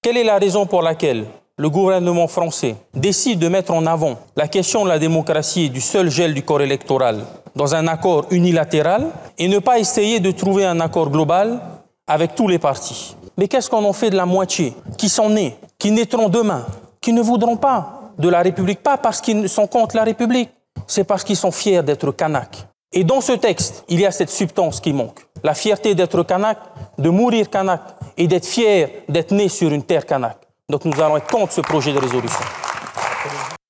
Quelle est la raison pour laquelle le gouvernement français décide de mettre en avant la question de la démocratie et du seul gel du corps électoral dans un accord unilatéral et ne pas essayer de trouver un accord global avec tous les partis? Mais qu'est-ce qu'on en fait de la moitié qui sont nés, qui naîtront demain, qui ne voudront pas de la République, pas parce qu'ils sont contre la République, c'est parce qu'ils sont fiers d'être Kanaks. Et dans ce texte, il y a cette substance qui manque. La fierté d'être Kanak, de mourir Kanak et d'être fier d'être né sur une terre Kanak. Donc nous allons être contre ce projet de résolution.